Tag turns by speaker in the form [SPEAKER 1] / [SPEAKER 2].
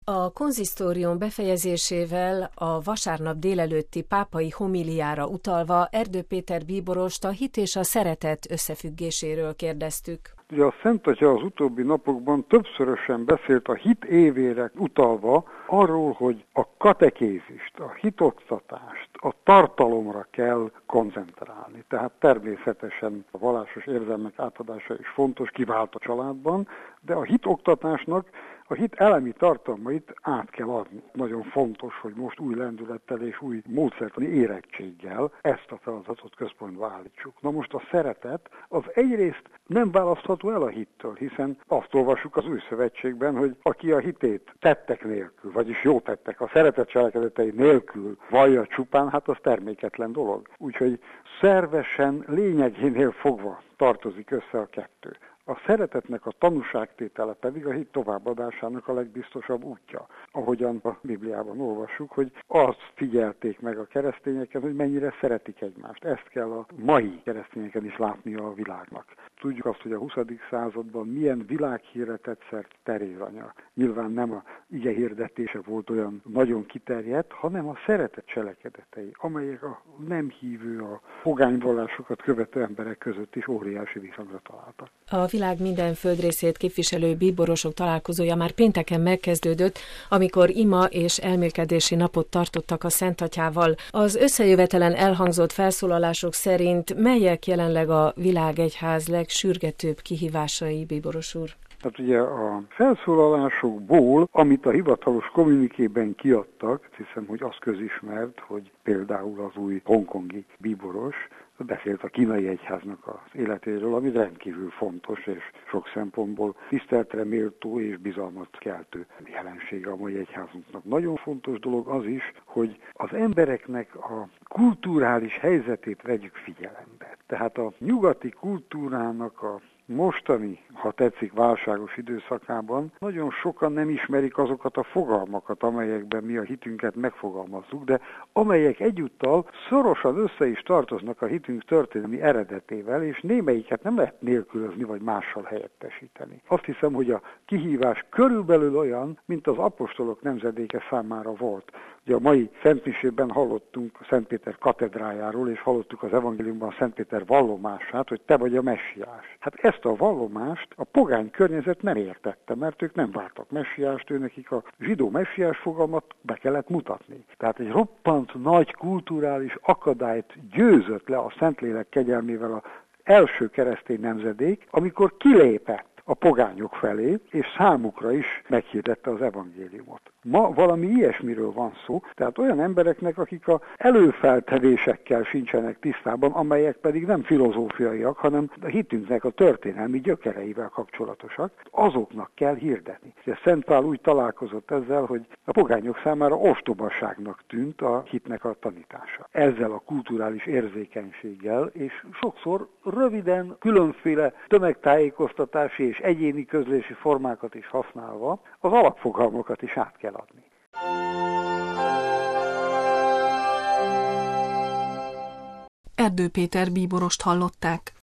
[SPEAKER 1] A konzisztórium befejezésével a vasárnap délelőtti pápai homíliára utalva Erdő Péter bíborost a hit és a szeretet összefüggéséről kérdeztük.
[SPEAKER 2] Ugye a Szent Atya az utóbbi napokban többszörösen beszélt a hit évére utalva arról, hogy a katekézist, a hitoktatást, a tartalomra kell koncentrálni. Tehát természetesen a vallásos érzelmek átadása is fontos, kivált a családban, de a hitoktatásnak a hit elemi tartalmait át kell adni. Nagyon fontos, hogy most új lendülettel és új módszertani érettséggel ezt a feladatot központba állítsuk. Na most a szeretet az egyrészt nem választható el a hittől, hiszen azt olvassuk az Új Szövetségben, hogy aki a hitét tettek nélkül, vagyis jó tettek, a szeretet cselekedetei nélkül vallja csupán, hát az terméketlen dolog. Úgyhogy szervesen, lényegénél fogva tartozik össze a kettő. A szeretetnek a tanúságtétele pedig a hit továbbadásának a legbiztosabb útja. Ahogyan a Bibliában olvassuk, hogy azt figyelték meg a keresztényeken, hogy mennyire szeretik egymást. Ezt kell a mai keresztényeken is látnia a világnak. Tudjuk azt, hogy a 20. században milyen világhírre tett szert Teréz anya. Nyilván nem a ige hirdetése volt olyan nagyon kiterjedt, hanem a szeretet cselekedetei, amelyek a nem hívő, a pogányvallásokat követő emberek között is óriási visszhangra találtak.
[SPEAKER 1] A világ minden földrészét képviselő bíborosok találkozója már pénteken megkezdődött, amikor ima és elmélkedési napot tartottak a Szent Atyával. Az összejövetelen elhangzott felszólalások szerint melyek jelenleg a világegyház legsürgetőbb kihívásai, bíboros úr?
[SPEAKER 2] Hát ugye a felszólalásokból, amit a hivatalos kommunikében kiadtak, hiszem, hogy az közismert, hogy például az új hongkongi bíboros beszélt a kínai egyháznak az életéről, ami rendkívül fontos és sok szempontból tiszteletre méltó és bizalmat keltő jelensége a mai egyházunknak. Nagyon fontos dolog az is, hogy az embereknek a kulturális helyzetét vegyük figyelembe. Tehát a nyugati kultúrának a mostani, ha tetszik, válságos időszakában nagyon sokan nem ismerik azokat a fogalmakat, amelyekben mi a hitünket megfogalmazzuk, de amelyek egyúttal szorosan össze is tartoznak a hitünk történelmi eredetével, és némelyiket nem lehet nélkülözni vagy mással helyettesíteni. Azt hiszem, hogy a kihívás körülbelül olyan, mint az apostolok nemzedéke számára volt. Ugye a mai Szentmisében hallottunk Szent Péter katedrájáról, és hallottuk az evangéliumban Szent Péter vallomását, hogy te vagy a messiás. Hát ezt a vallomást a pogány környezet nem értette, mert ők nem vártak messiást, nekik a zsidó messiás fogalmat be kellett mutatni. Tehát egy roppant nagy kulturális akadályt győzött le a Szentlélek kegyelmével az első keresztény nemzedék, amikor kilépett a pogányok felé, és számukra is meghirdette az evangéliumot. Ma valami ilyesmiről van szó, tehát olyan embereknek, akik a előfeltevésekkel sincsenek tisztában, amelyek pedig nem filozófiaiak, hanem a hitünknek a történelmi gyökereivel kapcsolatosak, azoknak kell hirdetni. Szent Pál úgy találkozott ezzel, hogy a pogányok számára ostobaságnak tűnt a hitnek a tanítása. Ezzel a kulturális érzékenységgel, és sokszor röviden különféle tömegtájékoztatási és egyéni közlési formákat is használva az alapfogalmakat is át kell adni.
[SPEAKER 3] Erdő Péter bíborost hallották.